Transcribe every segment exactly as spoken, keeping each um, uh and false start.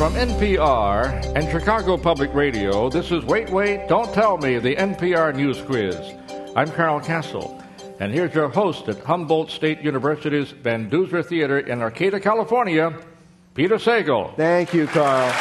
From N P R and Chicago Public Radio, this is Wait, Wait, Don't Tell Me, the N P R News Quiz. I'm Carl Castle, and here's your host at Humboldt State University's Van Duzer Theater in Arcata, California, Peter Sagal. Thank you, Carl.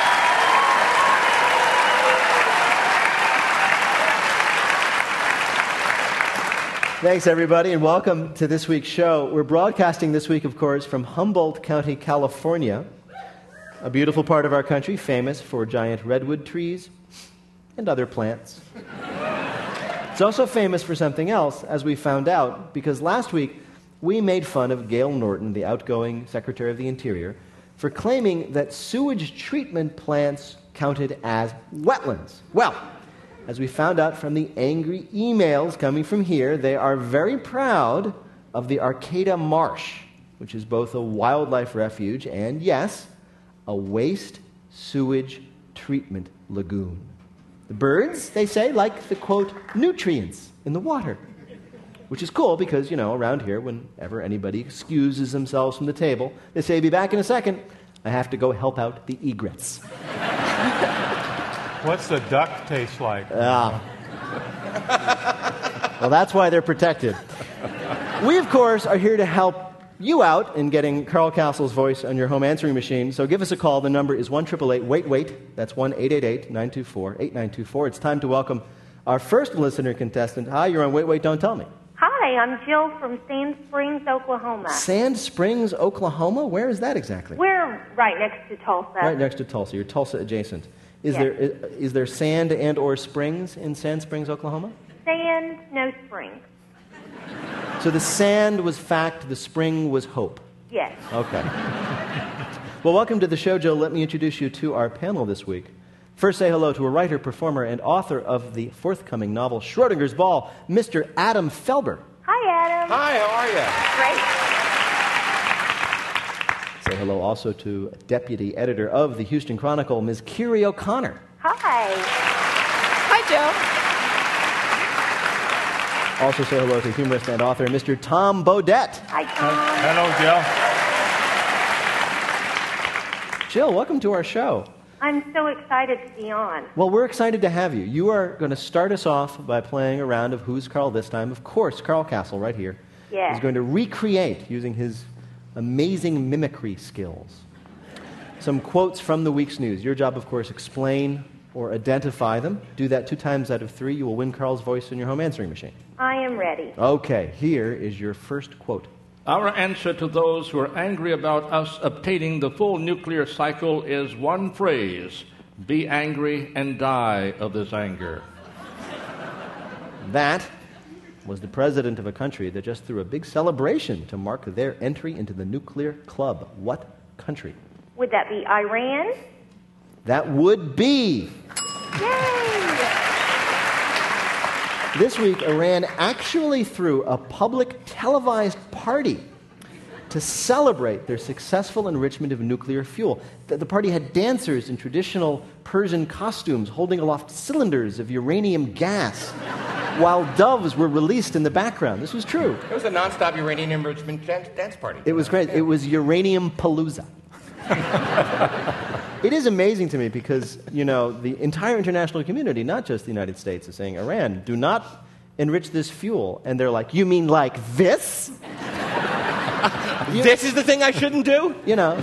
Thanks, everybody, and welcome to this week's show. We're broadcasting this week, of course, from Humboldt County, California, a beautiful part of our country, famous for giant redwood trees and other plants. It's also famous for something else, as we found out, because last week we made fun of Gail Norton, the outgoing Secretary of the Interior, for claiming that sewage treatment plants counted as wetlands. Well, as we found out from the angry emails coming from here, they are very proud of the Arcata Marsh, which is both a wildlife refuge and, yes, a waste sewage treatment lagoon. The birds, they say, like the, quote, nutrients in the water, which is cool because, you know, around here, whenever anybody excuses themselves from the table, they say, be back in a second. I have to go help out the egrets. What's the duck taste like? Ah. Well, that's why they're protected. We, of course, are here to help you out in getting Carl Castle's voice on your home answering machine. So give us a call. The number is one eight eight eight, wait, wait. That's one eight eight eight, nine two four, eight nine two four. It's time to welcome our first listener contestant. Hi, you're on Wait, Wait, Don't Tell Me. Hi, I'm Jill from Sand Springs, Oklahoma. Sand Springs, Oklahoma? Where is that exactly? We're right next to Tulsa. Right next to Tulsa. You're Tulsa adjacent. Is yes. there is, is there sand and or springs in Sand Springs, Oklahoma? Sand, no springs. So the sand was fact, the spring was hope. Yes. Okay. Well, welcome to the show, Jill. Let me introduce you to our panel this week. First, say hello to a writer, performer, and author of the forthcoming novel Schrodinger's Ball, Mister Adam Felber. Hi, Adam. Hi, how are you? Great. Say hello also to deputy editor of the Houston Chronicle, Miz Kiri O'Connor. Hi. Hi, Joe. Also say hello to humorist and author, Mister Tom Bodett. Hi, Tom. Hello, Jill. Jill, welcome to our show. I'm so excited to be on. Well, we're excited to have you. You are going to start us off by playing a round of Who's Carl this time. Of course, Carl Castle, right here, Yes. is going to recreate, using his amazing mimicry skills, some quotes from the week's news. Your job, of course, explain or identify them. Do that two times out of three. You will win Carl's voice in your home answering machine. I am ready. Okay, here is your first quote. Our answer to those who are angry about us obtaining the full nuclear cycle is one phrase: be angry and die of this anger. That was the president of a country that just threw a big celebration to mark their entry into the nuclear club. What country? Would that be Iran? That would be. Yay! This week, Iran actually threw a public televised party to celebrate their successful enrichment of nuclear fuel. The, the party had dancers in traditional Persian costumes holding aloft cylinders of uranium gas while doves were released in the background. This was true. It was a nonstop uranium enrichment dance, dance party. It was great. It was Uranium Palooza. It is amazing to me because, you know, the entire international community, not just the United States, is saying, Iran, do not enrich this fuel. And they're like, you mean like this? You, this is the thing I shouldn't do? You know.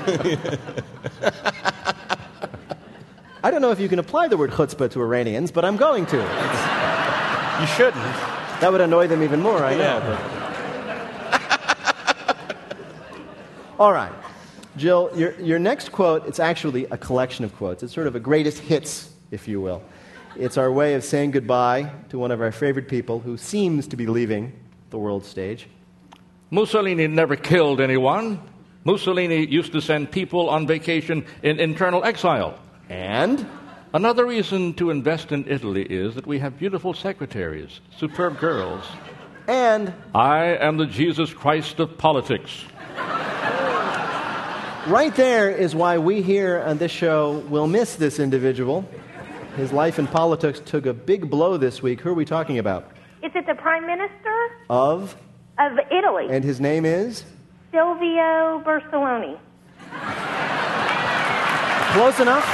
I don't know if you can apply the word chutzpah to Iranians, but I'm going to. It's, you shouldn't. That would annoy them even more, I know. Yeah. But. All right. Jill, your, your next quote, it's actually a collection of quotes. It's sort of a greatest hits, if you will. It's our way of saying goodbye to one of our favorite people who seems to be leaving the world stage. Mussolini never killed anyone. Mussolini used to send people on vacation in internal exile. And? Another reason to invest in Italy is that we have beautiful secretaries, superb girls. And? I am the Jesus Christ of politics. Right there is why we here on this show will miss this individual. His life in politics took a big blow this week. Who are we talking about? Is it the Prime Minister? Of? Of Italy. And his name is? Silvio Berlusconi. Close enough.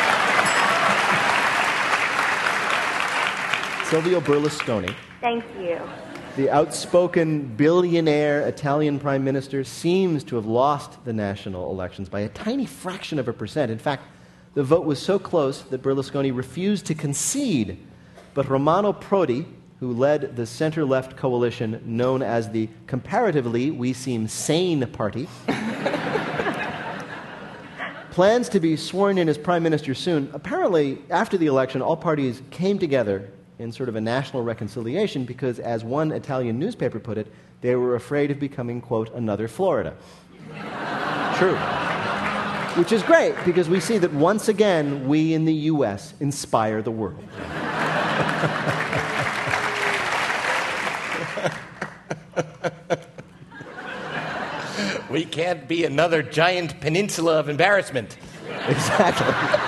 Silvio Berlusconi. Thank you. The outspoken billionaire Italian prime minister seems to have lost the national elections by a tiny fraction of a percent. In fact, the vote was so close that Berlusconi refused to concede. But Romano Prodi, who led the center-left coalition known as the Comparatively We Seem Sane Party, plans to be sworn in as prime minister soon. Apparently, after the election, all parties came together in sort of a national reconciliation because, as one Italian newspaper put it, they were afraid of becoming, quote, another Florida. True. Which is great, because we see that once again, we in the U S inspire the world. We can't be another giant peninsula of embarrassment. Exactly.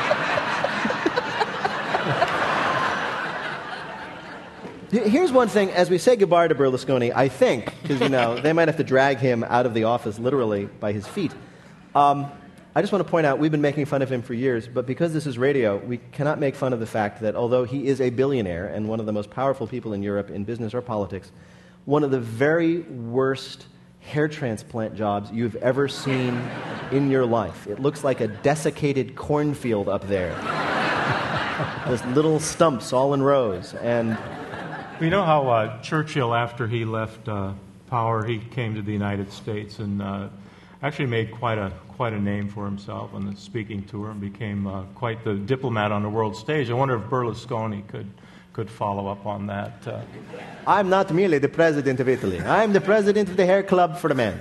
Here's one thing, as we say goodbye to Berlusconi, I think, because, you know, they might have to drag him out of the office literally by his feet. Um, I just want to point out, we've been making fun of him for years, but because this is radio, we cannot make fun of the fact that although he is a billionaire and one of the most powerful people in Europe in business or politics, one of the very worst hair transplant jobs you've ever seen in your life. It looks like a desiccated cornfield up there. There's little stumps all in rows, and... You know how uh, Churchill, after he left uh, power, he came to the United States and uh, actually made quite a quite a name for himself on the speaking tour and became uh, quite the diplomat on the world stage. I wonder if Berlusconi could could follow up on that. Uh. I'm not merely the president of Italy. I'm the president of the hair club for the men.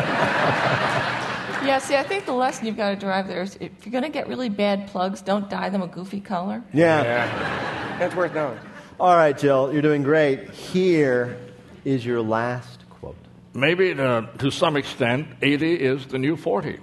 Yeah, see, I think the lesson you've got to derive there is if you're going to get really bad plugs, don't dye them a goofy color. Yeah. Yeah. That's worth knowing. All right, Jill, you're doing great. Here is your last quote. Maybe uh, to some extent, eighty is the new forty.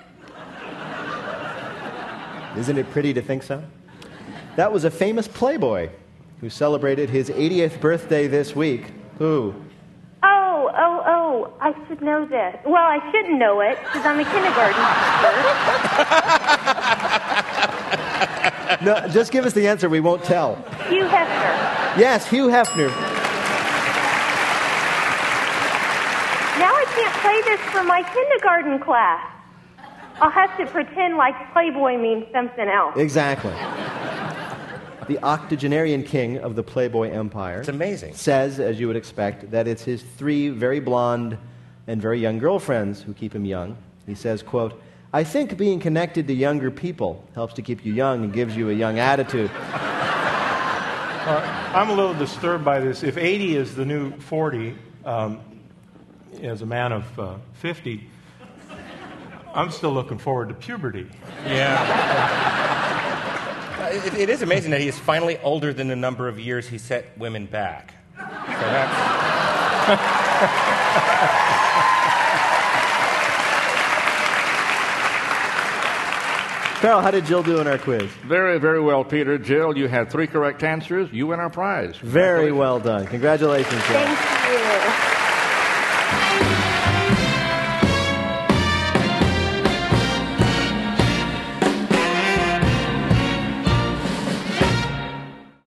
Isn't it pretty to think so? That was a famous playboy who celebrated his eightieth birthday this week. Who? Oh, oh, oh, I should know this. Well, I shouldn't know it, because I'm a kindergarten teacher. No, just give us the answer. We won't tell. Hugh Hefner. Yes, Hugh Hefner. Now I can't play this for my kindergarten class. I'll have to pretend like Playboy means something else. Exactly. The octogenarian king of the Playboy empire. It's amazing. Says, as you would expect, that it's his three very blonde and very young girlfriends who keep him young. He says, quote, I think being connected to younger people helps to keep you young and gives you a young attitude. Uh, I'm a little disturbed by this. If eighty is the new forty, um, as a man of uh, fifty, I'm still looking forward to puberty. Yeah. uh, it, it is amazing that he is finally older than the number of years he set women back. So that's... Carol, how did Jill do in our quiz? Very, very well, Peter. Jill, you had three correct answers. You win our prize. Very well done. Congratulations, Jill. Thank you.